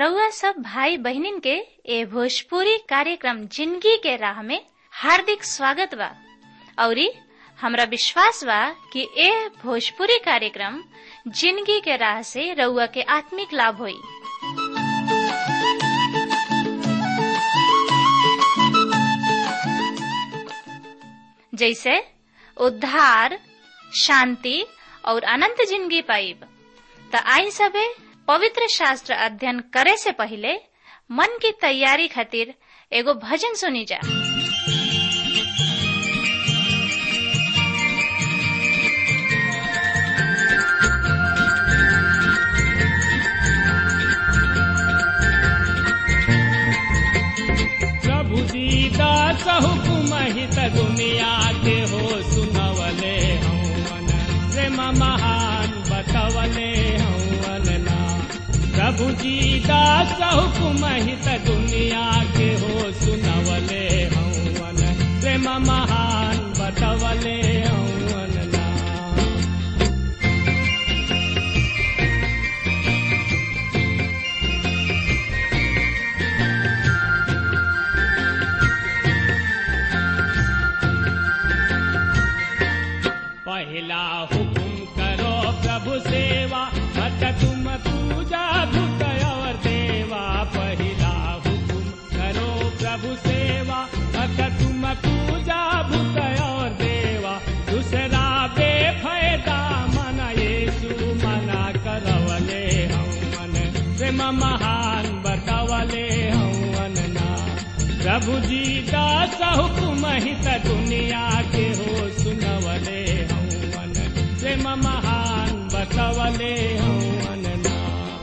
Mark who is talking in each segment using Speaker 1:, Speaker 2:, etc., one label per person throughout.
Speaker 1: रउआ सब भाई बहनिन के ए भोजपुरी कार्यक्रम जिंदगी के राह में हार्दिक स्वागत बा। औरी हमरा विश्वास बा कि ए भोजपुरी कार्यक्रम जिंदगी के राह से रउआ के आत्मिक लाभ होई। जैसे उद्धार, शांति और अनंत जिंदगी पाइब। त आई सबे पवित्र शास्त्र अध्ययन करे से पहले मन की तैयारी खातिर एगो भजन सुनी जा।
Speaker 2: प्रभु दीदा हुकुम हित दुनिया के हो सुनवले हवन, प्रेम महान बतवले हवन ना। प्रभु जी दास हुकुम हित दुनिया के हो सुनवले हवन, प्रेम महान बतवले हवन ना। पहला हुकुम करो प्रभु सेवा, मत तुम पूजा भूत और देवा। पहला हुकुम करो प्रभु सेवा, मत तुम पूजा भूत और देवा। दूसरा बेफायदा मन यीशु मना करवले हवन, प्रेम महान बतवले हवन ना। प्रभु जी दास हुकुम हित दुनिया के हो सुनवले हवन, प्रेम महान बतवले हवन ना।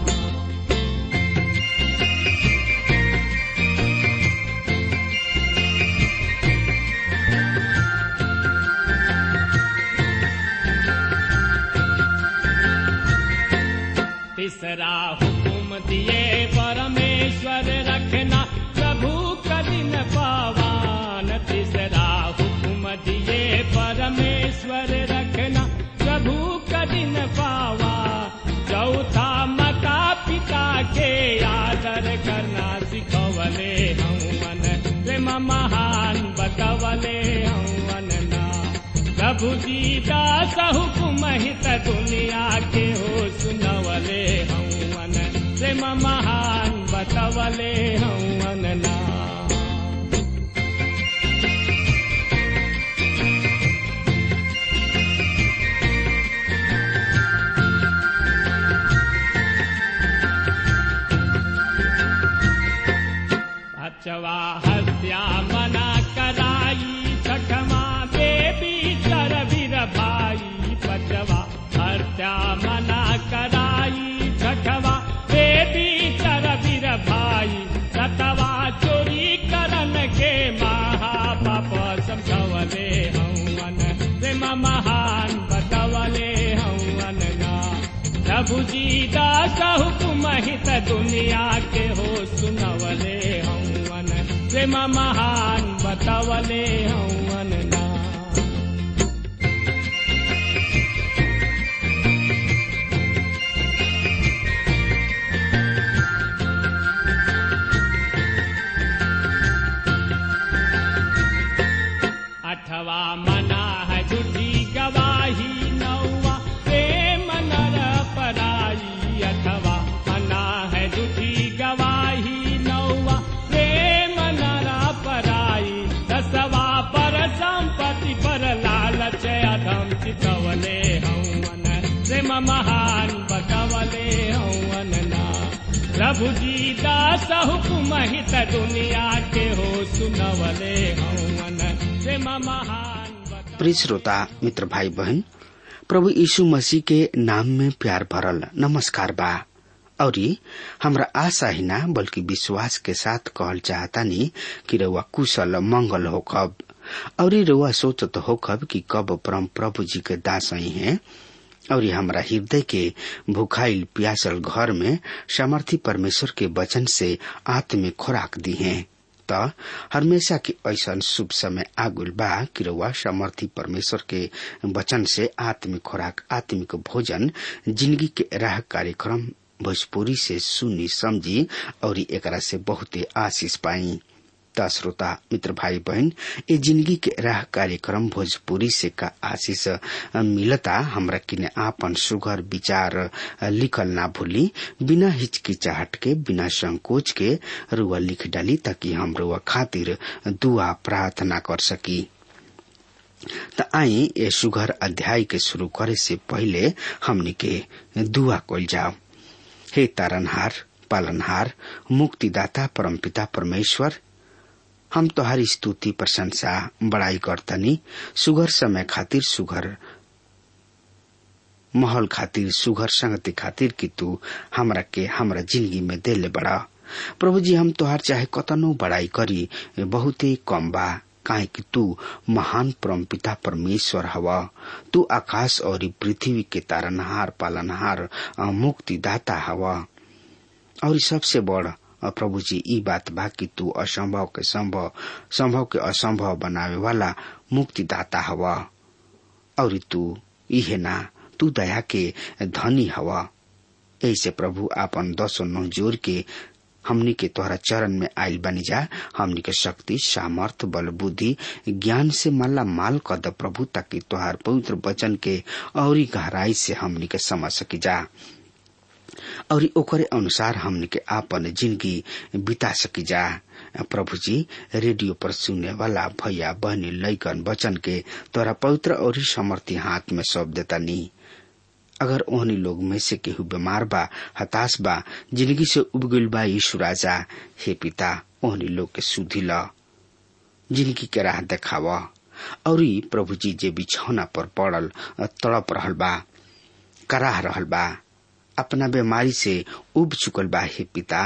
Speaker 2: तीसरा हुकुम दिए परमेश्वर रखना, प्रभु कदिन पावान। तीसरा हुकुम दिए परमेश्वर रखना, प्रभु कदिन पावा। चौथा माता पिता के आदर करना सिखवले हवन, प्रेम महान बतवले हवन ना। प्रभु जी दास हुकुम हित दुनिया के हो सुनवले हवन, प्रेम महान बतवले हवन ना। पांचवा हत्या मना कराई, छठवा बेबी चर वीर भाई। पांचवा हत्या मना कराई, छठवा बेबी चर वीर भाई। सतवा चोरी करन के महापाप समझवले हवन, प्रेम महान बतवले हवन ना। प्रभु जी दास हुकुम हित दुनिया के हो सुनवले हवन, प्रेम महान बतवले हवन ना। अठवा मना है झूठी गवाही, नौवा प्रेम नर पराई। अठवा मना है झूठी गवाही, नौवा प्रेम नर पराई। दसवा पर संपत्ति पर लालच अधम चितवले हवन, प्रेम महान बतवले हवन ना। प्रभु जी दास हुकुम हित दुनिया के हो सुनवले हवन, प्रेम महान।
Speaker 3: प्रिय श्रोता मित्र भाई बहन, प्रभु यीशु मसीह के नाम में प्यार भरल नमस्कार बा। और हमरा आशा ही ना बल्कि विश्वास के साथ कहल चाहतानी कि रउआ कुशल मंगल हो कब, और रउआ सोचत हो कब कि कब परम प्रभु जी के दास ही हैं और हमरा हृदय के भूखाइल प्यासल घर में सामर्थी परमेश्वर के वचन से आत्मिक खुराक दी है। त हमेशा की ऐसा शुभ समय आगुल बा कि रउआ सामर्थी परमेश्वर के वचन से आत्मिक खुराक, आत्मिक भोजन, जिंदगी के राह कार्यक्रम भोजपुरी से सुनी समझी और एकरा से बहुते आशीष पाई। श्रोता मित्र भाई बहन, ये जिंदगी के राह कार्यक्रम भोजपुरी से का आशीष मिलता। हमरा किने आपन सुघर विचार लिखल ना भूली। बिना हिचकिचाहट के, बिना संकोच के रुआ लिख डाली, ताकि हम रुआ खातिर दुआ प्रार्थना कर सकी। त आई ये सुघर अध्याय के शुरू करे से पहले हमनी के दुआ कइल जाओ। हे तारनहार, पालनहार, मुक्तिदाता परमपिता परमेश्वर, हम तोहारी स्तुति प्रशंसा बड़ाई करतनी। सुघर समय खातिर, सुघर माहौल खातिर, सुघर संगति खातिर कि तू हमरा के हमरा जिंदगी में देले बड़ा। प्रभु जी, हम तोहार चाहे कतनो बड़ाई करी बहुत ही कम बा, काहे कि तू महान परमपिता परमेश्वर हवा। तू आकाश और पृथ्वी के तारनहार, पालनहार, मुक्तिदाता हवा। और सबसे बड़ प्रभु जी ई बात बा कि तू असंभव के संभव, संभव के असंभव बनावे वाला मुक्तिदाता हवा। और तू इहे ना, तू दया के धनी हवा। ऐसे प्रभु आपन 10 जोर के हमनी के तोहरा चरण में आइल बनी जा। हमनी के शक्ति, सामर्थ, बल, बुद्धि, ज्ञान से माला माल कर द प्रभु, ताकि तोहार पवित्र वचन के और गहराई से हमनी के समझ सकी जा और ओकरे अनुसार हमनी के आपन जिंदगी बिता सकी जा। प्रभु जी, रेडियो पर सुनने वाला भैया बहनी लइकन वचन के तोरा पवित्र और समर्थी हाथ में सौंप देता नी। अगर ओहनी लोग में से केहू बीमार बा, हताश बा, जिंदगी से उब गइल बा, यीशु राजा, हे पिता, ओहनी लोग के सुधी ला, जिंदगी के राह देखावा। और प्रभु जी, जे बिछौना पर पड़ल तड़प रहल बा, कराह रहल बा, अपना बीमारी से उब चुकल बा, हे पिता,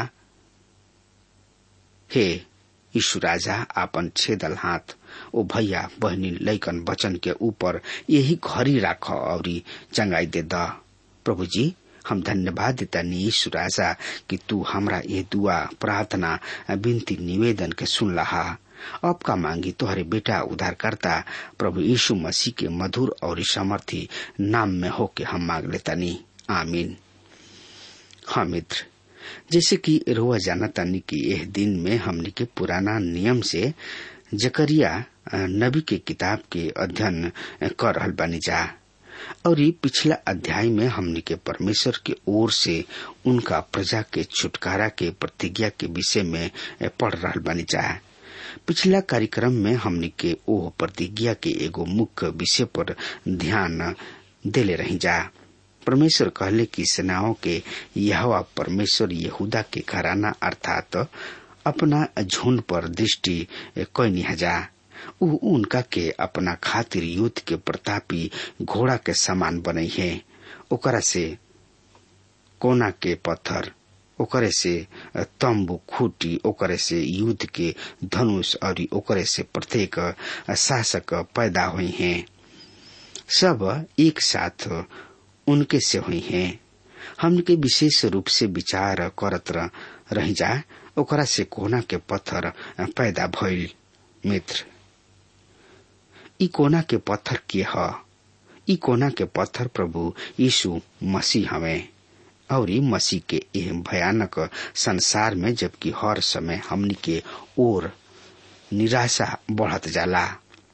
Speaker 3: हे यीशु राजा, आपन छेदल हाथ ओ भैया बहनी लइकन वचन के ऊपर यही घड़ी राख और चंगाई दे द। प्रभु जी, हम धन्यवाद देता नी यीशु राजा कि तू हमरा ये दुआ, प्रार्थना, विनती, निवेदन के सुन लहा। अब का मांगी तोहरे बेटा उद्धारकर्ता प्रभु यीशु मसीह के मधुर और सामर्थी नाम में होके हम मांग लेता नी, आमीन। हाँ मित्र, जैसे कि रोआ जानता नी कि यह दिन में हमनी के पुराना नियम से जकरिया नबी के किताब के अध्ययन कर रहल बानी जा। और ये पिछला अध्याय में हमनी के परमेश्वर के ओर से उनका प्रजा के छुटकारा के प्रतिज्ञा के विषय में पढ़ रहल बानी जा। पिछला कार्यक्रम में हमनी के ओ प्रतिज्ञा के एगो मुख्य विषय पर ध्यान देले रही जा। परमेश्वर कहले कि सेनाओं के यहोवा परमेश्वर यहूदा के घराना अर्थात अपना झुंड पर दृष्टि कैनी हजा। उ उनका के अपना खातिर युद्ध के प्रतापी घोड़ा के समान बने है। ओकरा से कोना के पत्थर, ओकरे से तंबू खूटी, ओकरे से युद्ध के धनुष और ओकरे से प्रत्येक शासक पैदा हुए हैं। सब एक साथ उनके से हुई हैं। हमके विशेष रूप से विचार करत रही जा, ओकरा से कोना के पत्थर पैदा भइल। मित्र, ई कोना के पत्थर के ह? ई कोना के पत्थर प्रभु यीशु मसीह हमें। और मसीह के यह भयानक संसार में जबकि हर समय हमनी के ओर निराशा बढ़त जाला,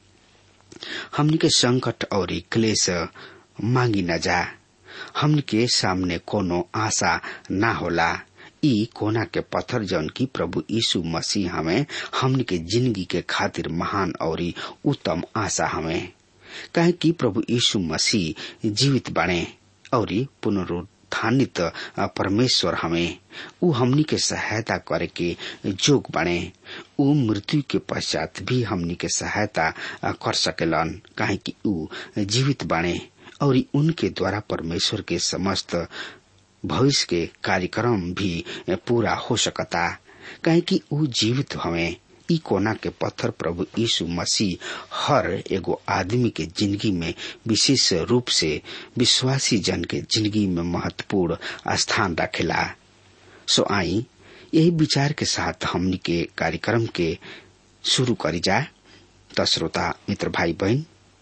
Speaker 3: हमनी के संकट और क्लेश मांगी न जा, हमनी के सामने कोनो आशा ना होला। ई कोना के पत्थर जौन की प्रभु यीशु मसीह हमें हमनी के जिंदगी के खातिर महान और उत्तम आशा हमें। काहे कि प्रभु यीशु मसीह जीवित बने और पुनरुत्थानित परमेश्वर हमें। उ हमनी के सहायता करे के जोग बने। उ मृत्यु के पश्चात भी हमनी के सहायता कर सकेलन, काहे कि उ जीवित बने और उनके द्वारा परमेश्वर के समस्त भविष्य के कार्यक्रम भी पूरा हो सकता, काहे कि उ जीवित हमें। ई कोना के पत्थर प्रभु यीशु मसीह हर एगो आदमी के जिंदगी में विशेष रूप से विश्वासी जन के जिंदगी में महत्वपूर्ण स्थान रखेला। सो आई यही विचार के साथ हमनी के कार्यक्रम के शुरू करी जाए। तो श्रोता मित्र भाई बहन,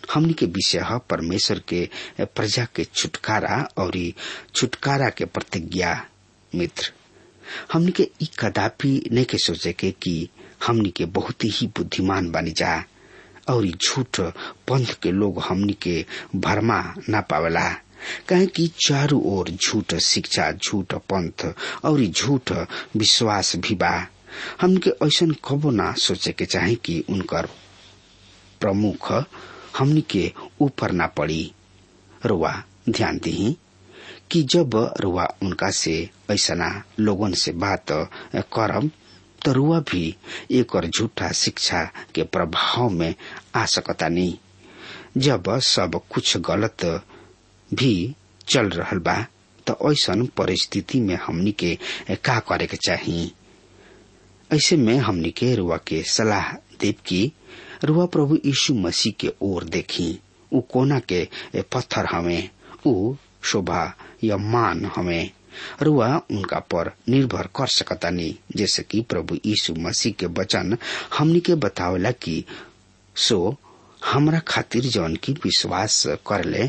Speaker 3: हमनी के विषय है परमेश्वर के प्रजा के छुटकारा और छुटकारा के प्रतिज्ञा। मित्र, हमनी के ई कदापि नहीं के सोचे के कि हमनी के बहुत ही बुद्धिमान बनी जा और झूठ पंथ के लोग हमनी के भरमा ना पावेला। कहे कि चारों ओर झूठ शिक्षा, झूठ पंथ और झूठ विश्वास भी बा। हमके ऐसा कबो ना सोचे के चाहे कि उनकर प्रमुख हमनी के ऊपर ना पड़ी। रुआ ध्यान दी कि जब रुआ उनका से ऐसा लोगन से बात करब तो रुआ भी एक और झूठा शिक्षा के प्रभाव में आ सकता नहीं। जब सब कुछ गलत भी चल रहल बा तो ऐसा परिस्थिति में हमनी के का करे के चाहिए। ऐसे में हमनी के रुआ के सलाह देव की रुआ प्रभु यीशु मसीह के ओर देखी। उ कोना के पत्थर हमें, उ शोभा या मान हमें। रुआ उनका पर निर्भर कर सकता नहीं, जैसे कि प्रभु यीशु मसीह के वचन हमनी के बतावेला कि सो हमरा खातिर जौन की विश्वास कर ले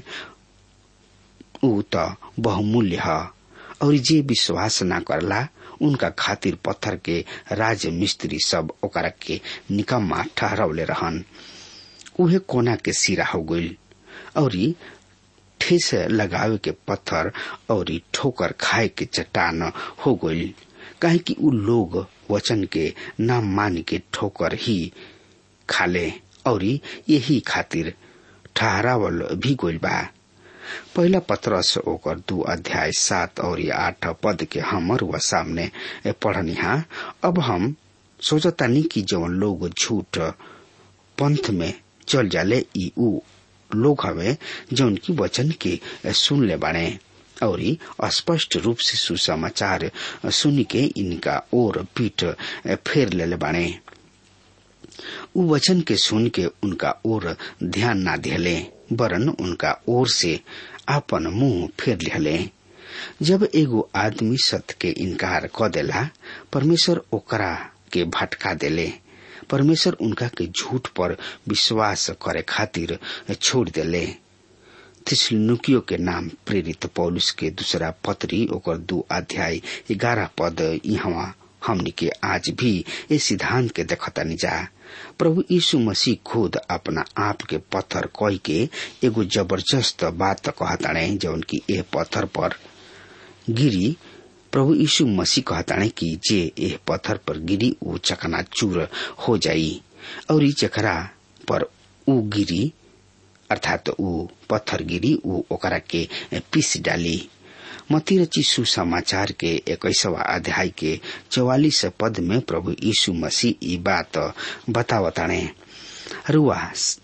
Speaker 3: उ तो बहुमूल्य है, और जे विश्वास ना करला उनका खातिर पत्थर के राज मिस्त्री सब ओकरा के निकम्मा ठहरावले रहन। उहे कोना के सिरा हो गइल और ठेस लगावे के पत्थर और ठोकर खाए के चट्टान हो गइल। काहे कि उ लोग वचन के ना मान के ठोकर ही खाले और यही खातिर ठहरावल भी गइल बा। पहला पत्रस ओकर 2 अध्याय 7 और 8 पद के हमर व सामने पढ़निहा। अब हम सोचतानी कि जवन लोग झूठ पंथ में चल जाले ई उ लोग हवे जौन की वचन के सुन ले बाणे और स्पष्ट रूप से सुसमाचार सुन के इनका और पीठ फेर ले बाणे। उ वचन के सुन के उनका और ध्यान ना दिले, वरन उनका ओर से आपन मुंह फेर लिहले। जब एगो आदमी सत्य के इनकार क देला, परमेश्वर ओकरा के भटका देले। परमेश्वर उनका के झूठ पर विश्वास करे खातिर छोड़ देले। थिस्सलुनीकियों के नाम प्रेरित पौलुस के दूसरा पत्री ओकर 2 अध्याय 11 पद यहाँ हमनी के आज भी ये सिद्धांत के देखतानी जा। प्रभु यीशु मसीह खुद अपना आप के पत्थर कह के एगो जबरदस्त बात कहताणे जौन की ए पत्थर पर गिरी। प्रभु यीशु मसीह कहताणे कि जे ए पत्थर पर गिरी उ चकनाचूर हो जाई और जकरा पर उ गिरी अर्थात उ पत्थर गिरी उ ओकरा के पीस डाली। मत्ती रचित सुसमाचार के 21वां अध्याय के 44 पद में प्रभु यीशु मसीह ई बात बतावताणे। रुआ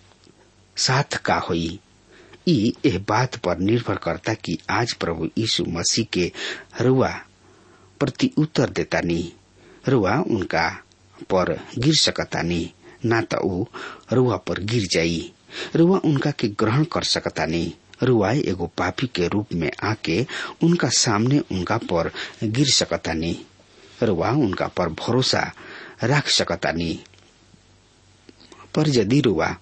Speaker 3: साथ का होई ई एह बात पर निर्भर करता कि आज प्रभु यीशु मसीह के रुआ प्रति उत्तर देता नी। रुआ उनका पर गिर सकता नी, ना तो उ रुआ पर गिर जाई। रुआ उनका के ग्रहण कर सकता नी। रुआ एगो पापी के रूप में आके उनका सामने उनका पर गिर सकता नी। रुआ उनका पर भरोसा रख सकता नी। पर यदि रुआ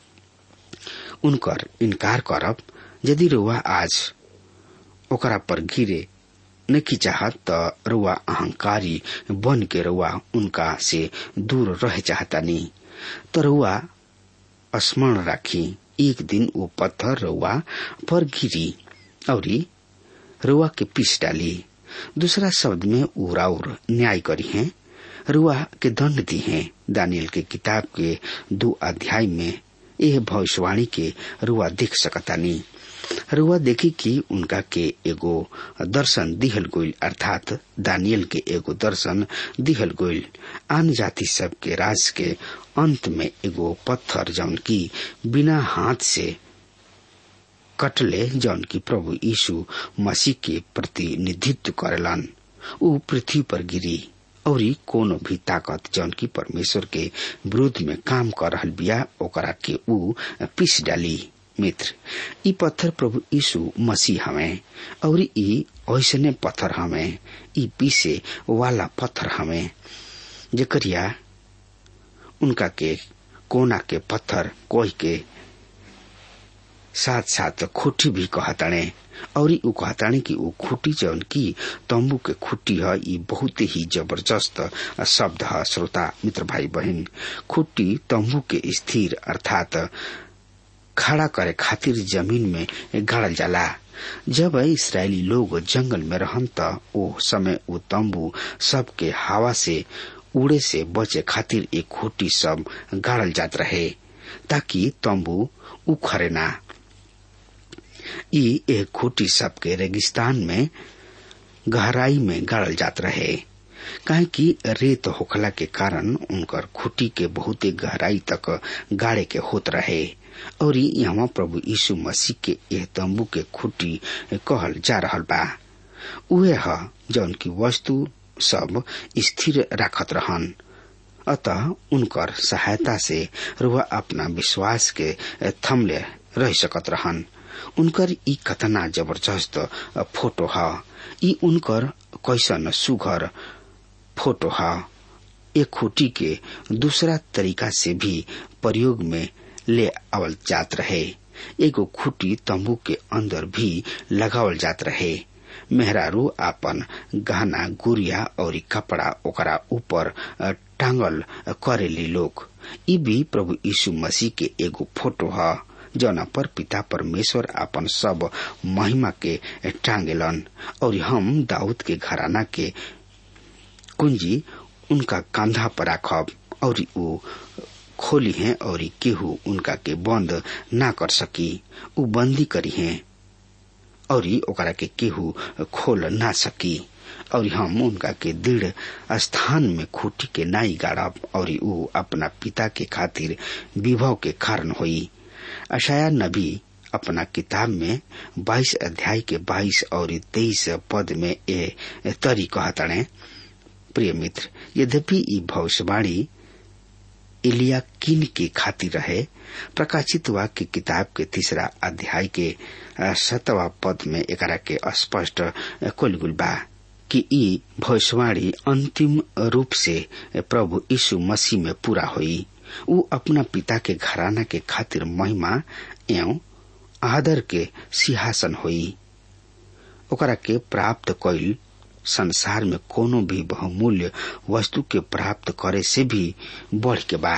Speaker 3: उनकर इनकार करब, यदि रुआ आज ओकरा पर गिरे नहीं चाहत तो रुआ अहंकारी बन के रुआ उनका से दूर रह चाहता नी। तो रुआ स्मरण राखी एक दिन वो पत्थर रुआ पर गिरी और रुआ के पीस डाली। दूसरा शब्द में उराउर न्याय करी है, रुआ के दंड दी है। दानियल के किताब के 2 अध्याय में यह भविष्यवाणी के रुआ देख सकता नी। रुआ देखी कि उनका के एगो दर्शन दिहल गोइल, अर्थात दानियल के एगो दर्शन दिहल गोइल। आन जाति सब के राज के अंत में एगो पत्थर जौन की बिना हाथ से कटले, जौन की प्रभु यीशु मसीह के प्रतिनिधित्व करेलन, उ पृथ्वी पर गिरी और कोनो भी ताकत जौन की परमेश्वर के विरोध में काम कर रहल बिया ओकरा के उ पीस डाली। मित्र, ई पत्थर प्रभु यीशु मसीह हमें और ई ऐसने पत्थर हमें, ई पीसे वाला पत्थर हमें जकरिया उनका के कोना के पत्थर कोई के साथ साथ खुटी भी कहताणे और उ कहताणे कि उ खुटी जौन की तंबू के खुटी है ये बहुत ही जबरदस्त शब्द है। श्रोता मित्र भाई बहन, खुटी तंबू के स्थिर अर्थात खड़ा करे खातिर जमीन में गाड़ल जाला। जब इस्राएली लोग जंगल में रहन त ओ समय उ तंबू सबके हवा से उड़े से बचे खातिर एक खुटी सब गाड़ल जात रहे ताकि तंबू उखड़े ना। एक खुटी सबके रेगिस्तान में गहराई में गाड़ल जात रहे, काहे कि रेत होखला के कारण उनकर खुटी के बहुते गहराई तक गाड़े के होत रहे। और यहाँ प्रभु यीशु मसीह के यह तंबू के खुटी कहल जा रहल बा। उहे ह जौन की वस्तु सब स्थिर राखत रहन। अतः उनकर सहायता से रुआ अपना विश्वास के थमले रह सकत रहन। उनकर ई कतना जबरदस्त फोटो है। ई उनकर कैसन सुघर फोटो है। एक खुटी के दूसरा तरीका से भी प्रयोग में ले आवल जात रहे। एगो खुटी तंबू के अंदर भी लगावल जात रहे। मेहरारू आपन गहना गुड़िया और कपड़ा ओकरा ऊपर टांगल करेली लोग। ई भी प्रभु यीशु मसीह के एगो फोटो है जौना पर पिता परमेश्वर आपन सब महिमा के टांगेलन। और हम दाऊद के घराना के कुंजी उनका कंधा पर रखब और उ खोली है और केहू उनका के बंद ना कर सकी। उ बंदी करी है और ओकरा के केहू खोल ना सकी। और हम उनका के दृढ़ स्थान में खूटी के नाई गाड़ब और उ अपना पिता के खातिर विभव के कारण होई। अशाया नबी अपना किताब में 22 अध्याय के 22 और 23 पद में ए तरी कहताणे। प्रिय मित्र, यद्यपि ई भविष्यवाणी इलियाकीन के खातिर रहे, प्रकाशित वाक्य किताब के 3 अध्याय के 7वां पद में एकरा के स्पष्ट कोलगुल बा कि ई भविष्यवाणी अंतिम रूप से प्रभु यीशु मसीह में पूरा हुई। उ अपना पिता के घराना के खातिर महिमा एवं आदर के सिंहासन हुई। ओकरा के प्राप्त कईल संसार में कोनो भी बहुमूल्य वस्तु के प्राप्त करे से भी बढ़ के बा।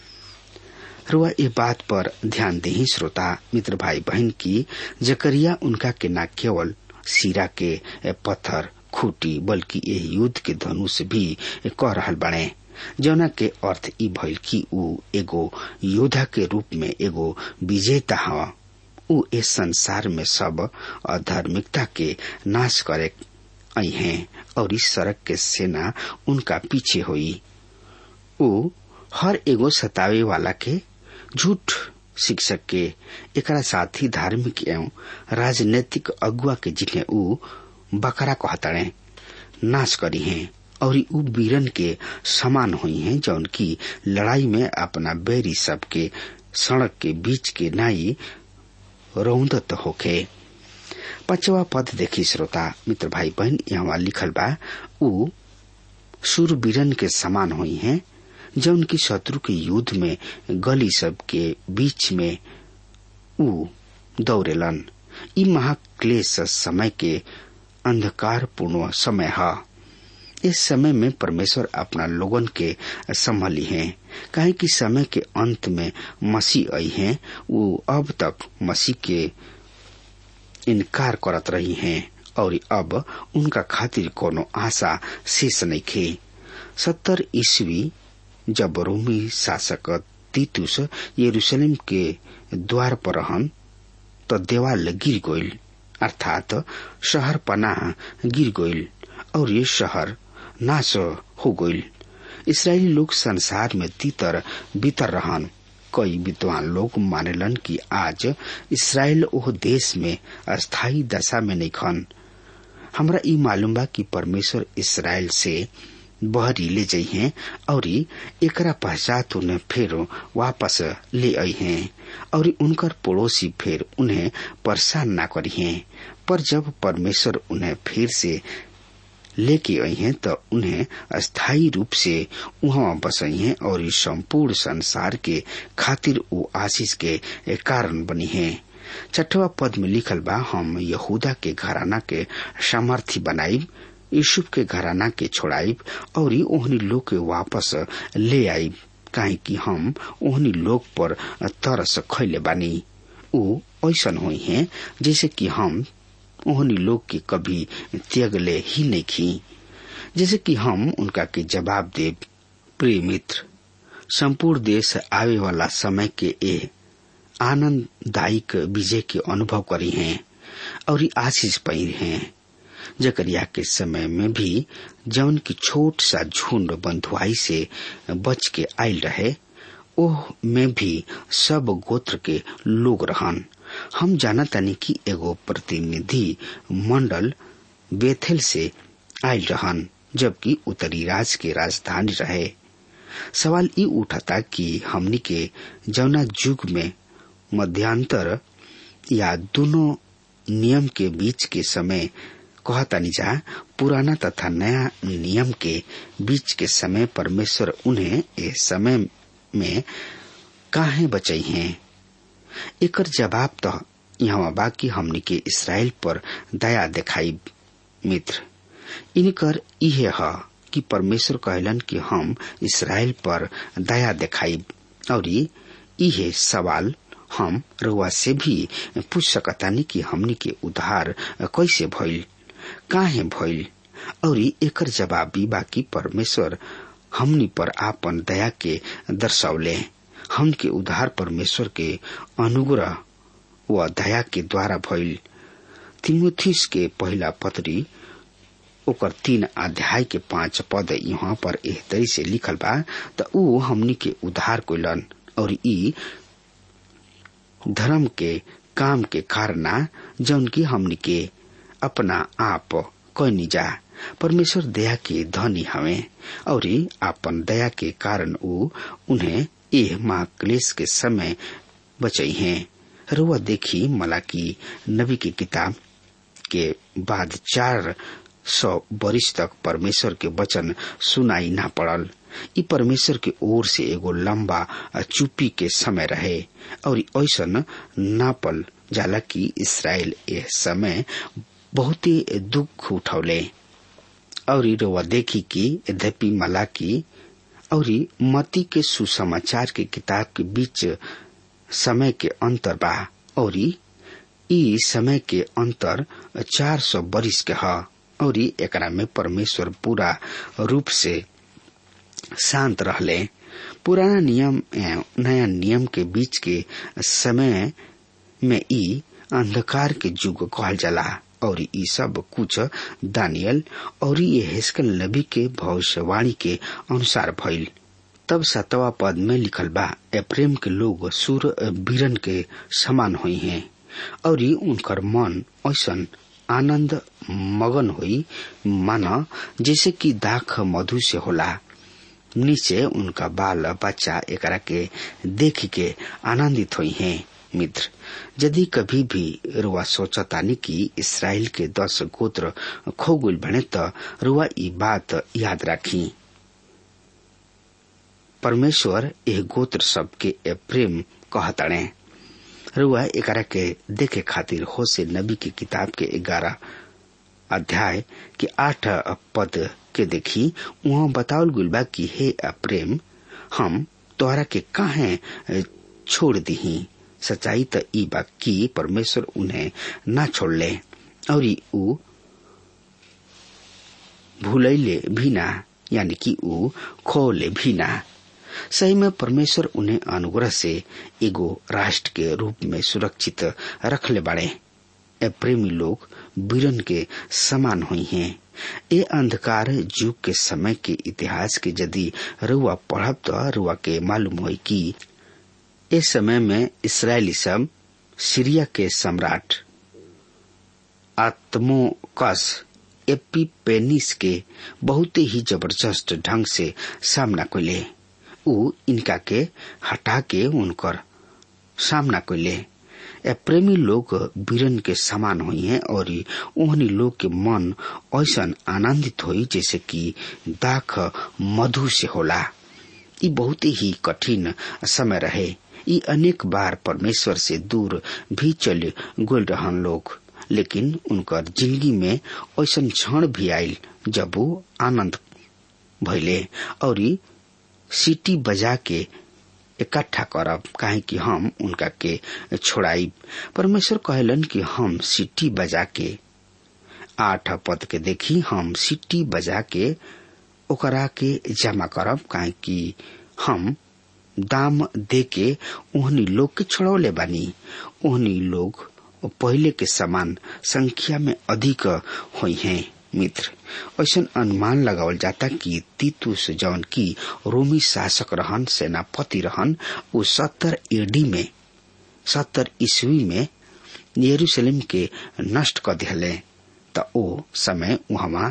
Speaker 3: रुआ ये बात पर ध्यान देही श्रोता मित्र भाई बहन की जकरिया उनका के न केवल सिरा के पत्थर खूटी बल्कि यह युद्ध के धनुष भी कह रहल बने, जौना के अर्थ ई भइल कि उ एगो योद्धा के रूप में एगो विजेता ह। उ इस संसार में सब अधार्मिकता के नाश करे आई हैं और इस सड़क के सेना उनका पीछे हुई। उ हर एगो सतावे वाला के, झूठ शिक्षक के, एकरा साथी धार्मिक एवं राजनीतिक अगुआ के जिन्हें उ बकरा कहताड़े नाश करी हैं और उ वीरन के समान हुई हैं जौन की लड़ाई में अपना बैरी सबके सड़क के बीच के नाई रौंदत होके। 5वां पद देखी श्रोता मित्र भाई बहन, यहाँ लिखल बा उ शूरवीरन के समान हुई हैं जौन की शत्रु के युद्ध में गली सब के बीच में उ दौड़ेलन। ई महाक्लेश समय के अंधकार पूर्ण समय है। इस समय में परमेश्वर अपना लोगन के संभाली हैं, काहे कि समय के अंत में मसीह आई हैं। वो अब तक मसीह के इनकार करत रही हैं और अब उनका खातिर कोनो आशा शेष नहीं खे। 70 ईस्वी जब रोमी शासक तीतुस यरूशलेम के द्वार पर रहन तो देवाल गिर गईल, अर्थात शहर पनाह गिर गईल और ये शहर नाश हो गईल। इसराइली लोग संसार में तीतर बीतर रहन। कई विद्वान लोग मानेलन कि आज इसराइल ओह देश में अस्थायी दशा में नहीं खन। हमरा ई मालूम बा कि परमेश्वर इसराइल से बहरी ले जाइ हैं और एकरा पश्चात उन्हें फिर वापस ले आई हैं और उनकर पड़ोसी फिर उन्हें परेशान ना करी हैं। पर जब परमेश्वर उन्हें फिर से लेके आई हैं तो उन्हें अस्थायी रूप से वहां बसाई हैं और इस संपूर्ण संसार के खातिर वो आशीष के कारण बनी हैं। 6वां पद में लिखल बा, हम यहूदा के घराना के सामर्थी बनाइब, यूसुफ के घराना के छोड़ाइब और ओहनी लोग के वापस ले आइब, काहे कि हम ओहनी लोग पर तरस खैले बानी। ऊ ऐसन हुई है जैसे कि हम ओहनी लोग के कभी त्यागले ही नहीं खी। जैसे कि हम उनका के जवाब देव, प्रिय मित्र, संपूर्ण देश आवे वाला समय के ए आनंददायक विजय के अनुभव करी हैं और आशीष पाई हैं। जकरिया के समय में भी जौन की छोट सा झुंड बंधुआई से बच के आयल रहे, ओह में भी सब गोत्र के लोग रहन। हम जानतानी कि एगो प्रतिनिधि मंडल बेथेल से आयल रहन, जबकि उत्तरी राज के राजधानी रहे। सवाल ई उठाता कि हमनी के जौना युग में मध्यांतर या दोनों नियम के बीच के समय कहतानी जा, पुराना तथा नया नियम के बीच के समय परमेश्वर उन्हें इस समय में काहे बचाई हैं। एकर जवाब तो यहाँ बाकी हमनी के इसराइल पर दया दिखाई। मित्र, इनकर इहे है कि परमेश्वर कहलन कि हम इसराइल पर दया दिखाई, और इहे सवाल हम रउआ से भी पूछ सकतानी कि हमनी के उद्धार कैसे भइल, काहे भइल, और एकर जवाब भी बाकी परमेश्वर हमनी पर आपन दया के दर्शावले। हम के उद्धार परमेश्वर के अनुग्रह व दया के द्वारा भइल। तीमुथियुस के पहला पत्री ओकर 3 अध्याय के 5 पद यहाँ पर एह तरी से लिखल बा, त ऊ हमनी के उद्धार कइलन और ई धर्म के काम के कारण जौन की हमनी के अपना आप कइनी जा। परमेश्वर दया के धनी हवे और आपन दया के कारण ऊ उन्हें एह महाक्लेश के समय बचाई हैं। रुआ देखी मलाकी नबी की किताब के बाद 400 वर्ष तक परमेश्वर के वचन सुनाई ना पड़ल। ई परमेश्वर के ओर से एगो लंबा चुप्पी के समय रहे और ऐसन नापल जाला कि इसराइल यह समय बहुत ही दुख उठौले। और रुआ देखी कि यद्यपि मलाकी और मती के सुसमाचार के किताब के बीच समय के अंतर बा और ई समय के अंतर 400 वर्ष के है और एकरा में परमेश्वर पूरा रूप से शांत रहले। पुराना नियम एवं नया नियम के बीच के समय में ई अंधकार के युग कहल जाला और ई सब कुछ दानियल और ये हेस्कल नबी के भविष्यवाणी के अनुसार भइल। तब 7वां पद में लिखल बा, एप्रेम के लोग सूर बीरन के समान हुई हैं और उनकर मन ऐसन आनंद मगन हुई माना जैसे कि दाख मधु से होला। नीचे उनका बाल बच्चा एकरा के देख के आनंदित हुई हैं। मित्र, यदि कभी भी रुआ सोचतानी कि इसराइल के 10 गोत्र खो गइल बने त रुआ ई बात याद राखी। परमेश्वर एह गोत्र सब के प्रेम कहताणे। रुआ एकरा के देखे खातिर होशे नबी की किताब के 11 अध्याय के 8 पद के देखी। वहाँ बतावल गइल बा कि हे प्रेम, हम तोहरा के काहे छोड़ दीही। सच्चाई त ई बा कि परमेश्वर उन्हें ना छोड़ले और ऊ भूलैले भी ना, यानी कि ऊ खोले भी ना। सही में परमेश्वर उन्हें अनुग्रह से एगो राष्ट्र के रूप में सुरक्षित रखले बाड़े। ए प्रेमी लोग बीरन के समान हुई हैं। ए अंधकार युग के समय के इतिहास के यदि रुआ पढ़ब तो रुआ के मालूम हुई कि इस समय में इसराइली सब सीरिया के सम्राट आत्मोकस एपिपेनिस के बहुत ही जबरदस्त ढंग से सामना कइले। ऊ इनका के हटा के उनकर सामना कइले। प्रेमी लोग बीरन के समान हुई हैं और उन्हीं लोग के मन ऐसा आनंदित हुई जैसे कि दाख मधु से होला। ये बहुत ही कठिन समय रहे। ई अनेक बार परमेश्वर से दूर भी चले गोल रहन लोग, लेकिन उनकर जिंदगी में ऐसन क्षण भी आयल जब वो आनंद भइले और सीटी बजा के इकट्ठा करब, काहे कि हम उनका के छोड़ाई। परमेश्वर कहलन कि हम सीटी बजा के 8 पद के देखी, हम सीटी बजा के ओकरा के जमा करब, काहे कि हम दाम दे के ओहनी लोग के छोड़ौले बानी। ओहनी लोग पहले के समान संख्या में अधिक हुई हैं। मित्र, ऐसा अनुमान लगावल जाता कि तीतुस जौन की रोमी शासक रहन, सेनापति रहन, वो 70 एडी में 70 ईस्वी में यरूशलेम के नष्ट कर दिले। त ओ समय वहाँ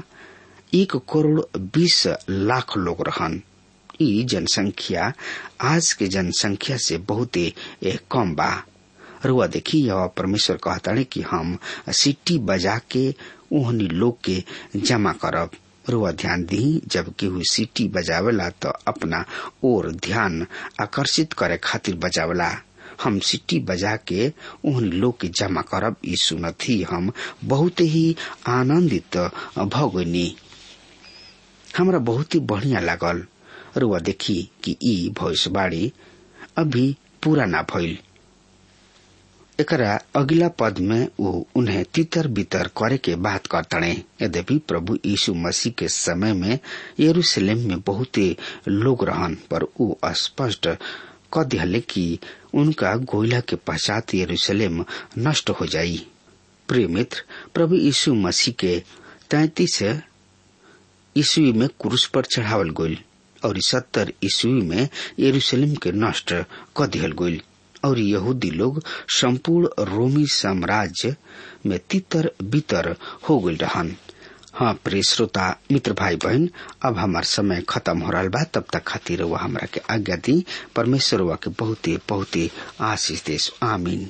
Speaker 3: 1,20,00,000 लोग रहन। ई जनसंख्या आज के जनसंख्या से बहुत कम बा। रुआ देखी, यह परमेश्वर कहता है कि हम सीटी बजा के ओहनी लोग के जमा करब। रुआ ध्यान दी, जब केहू सीटी बजावेला तो अपना और ध्यान आकर्षित करे खातिर बजावेला। हम सीटी बजा के ओहनी लोग के जमा करब। ई सुनत ही हम बहुत ही आनंदित भगनी, हमरा बहुत ही बढ़िया लागल। रुआ देखी कि ई भविष्यवाणी अभी पूरा ना भइल। एकरा अगला पद में वो उन्हें तितर बितर करे के बात करतने। यद्यपि प्रभु यीशु मसीह के समय में यरूशलेम में बहुत लोग रहन, पर वो स्पष्ट कह दिले कि उनका गोइला के पश्चात यरूशलेम नष्ट हो जाई। प्रिय मित्र, प्रभु यीशु मसीह के 33 ईस्वी में क्रूस पर चढ़ावल गईल और 70 ईस्वी में यरूशलेम के नष्ट कर दिहल गईल और यहूदी लोग संपूर्ण रोमी साम्राज्य में तितर बितर हो गईल रहन। हाँ प्रिय श्रोता मित्र भाई बहन, अब हमार समय खत्म हो रहा बा। तब तक खातिर वह हमरा के आज्ञा दी। परमेश्वर वह के बहुत ही आशीष देश। आमीन।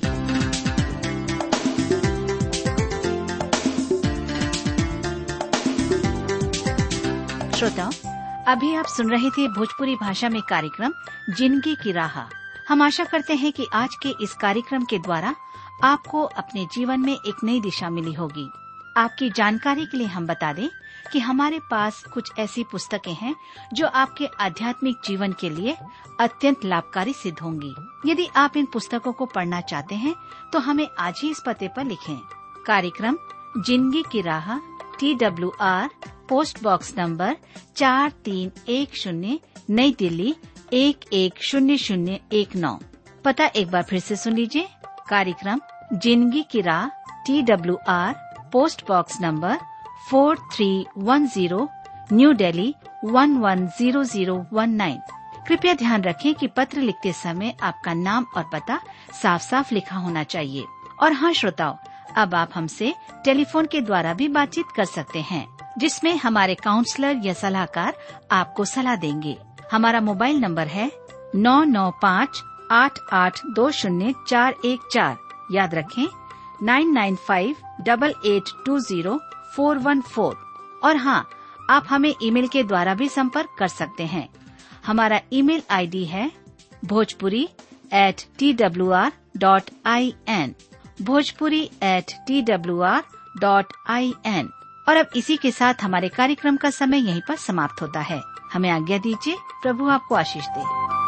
Speaker 4: श्रोताओ, अभी आप सुन रहे थे भोजपुरी भाषा में कार्यक्रम जिंदगी की राह। हम आशा करते हैं कि आज के इस कार्यक्रम के द्वारा आपको अपने जीवन में एक नई दिशा मिली होगी। आपकी जानकारी के लिए हम बता दें कि हमारे पास कुछ ऐसी पुस्तकें हैं जो आपके आध्यात्मिक जीवन के लिए अत्यंत लाभकारी सिद्ध होंगी। यदि आप इन पुस्तकों को पढ़ना चाहते हैं तो हमें आज ही इस पते पर लिखें। कार्यक्रम जिंदगी की राह, TWR, पोस्ट बॉक्स नंबर 4310, नई दिल्ली 110019। पता एक बार फिर से सुन लीजिए। कार्यक्रम जिंदगी की राह, TWR, post box number 4310, New Delhi 110019। कृपया ध्यान रखें कि पत्र लिखते समय आपका नाम और पता साफ साफ लिखा होना चाहिए। और हाँ श्रोताओ, अब आप हमसे टेलीफोन के द्वारा भी बातचीत कर सकते हैं, जिसमें हमारे काउंसलर या सलाहकार आपको सलाह देंगे। हमारा मोबाइल नंबर है 9958820414। याद रखें 9958820414। और हाँ, आप हमें ईमेल के द्वारा भी संपर्क कर सकते हैं। हमारा ईमेल आईडी है bhojpuri@twr.in, bhojpuri@twr.in। और अब इसी के साथ हमारे कार्यक्रम का समय यहीं पर समाप्त होता है। हमें आज्ञा दीजिए। प्रभु आपको आशीष दे।